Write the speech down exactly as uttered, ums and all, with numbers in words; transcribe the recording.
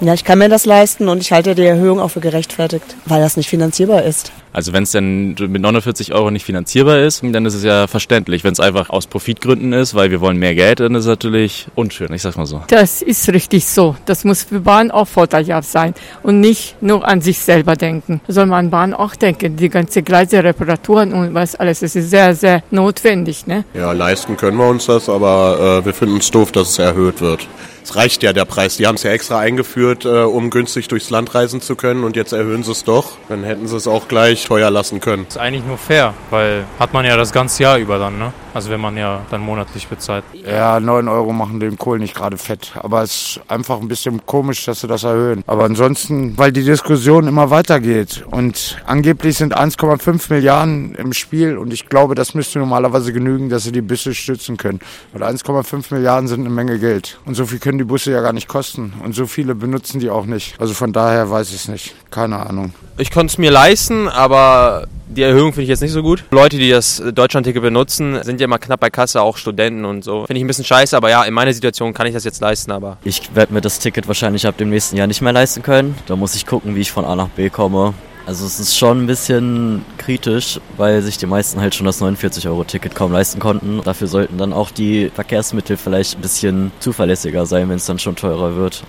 Ja, ich kann mir das leisten und ich halte die Erhöhung auch für gerechtfertigt, weil das nicht finanzierbar ist. Also wenn es dann mit neunundvierzig Euro nicht finanzierbar ist, dann ist es ja verständlich. Wenn es einfach aus Profitgründen ist, weil wir wollen mehr Geld, dann ist es natürlich unschön, ich sag's mal so. Das ist richtig so. Das muss für Bahn auch vorteilhaft sein und nicht nur an sich selber denken. Da soll man an Bahn auch denken. Die ganze Gleise, Reparaturen und was alles, das ist sehr, sehr notwendig, ne? Ja, leisten können wir uns das, aber äh, wir finden es doof, dass es erhöht wird. Es reicht ja der Preis. Die haben es ja extra eingeführt, äh, um günstig durchs Land reisen zu können und jetzt erhöhen sie es doch. Dann hätten sie es auch gleich teuer lassen können. Das ist eigentlich nur fair, weil hat man ja das ganze Jahr über dann, ne? Also wenn man ja dann monatlich bezahlt. Ja, neun Euro machen den Kohl nicht gerade fett. Aber es ist einfach ein bisschen komisch, dass sie das erhöhen. Aber ansonsten, weil die Diskussion immer weitergeht und angeblich sind eins Komma fünf Milliarden im Spiel und ich glaube, das müsste normalerweise genügen, dass sie die Busse stützen können. Weil eins Komma fünf Milliarden sind eine Menge Geld. Und so viel können die Busse ja gar nicht kosten. Und so viele benutzen die auch nicht. Also von daher weiß ich es nicht. Keine Ahnung. Ich konnte es mir leisten, aber die Erhöhung finde ich jetzt nicht so gut. Leute, die das Deutschlandticket benutzen, sind ja immer knapp bei Kasse, auch Studenten und so. Finde ich ein bisschen scheiße, aber ja, in meiner Situation kann ich das jetzt leisten, aber... Ich werde mir das Ticket wahrscheinlich ab dem nächsten Jahr nicht mehr leisten können. Da muss ich gucken, wie ich von A nach B komme. Also es ist schon ein bisschen kritisch, weil sich die meisten halt schon das neunundvierzig Euro Ticket kaum leisten konnten. Dafür sollten dann auch die Verkehrsmittel vielleicht ein bisschen zuverlässiger sein, wenn es dann schon teurer wird.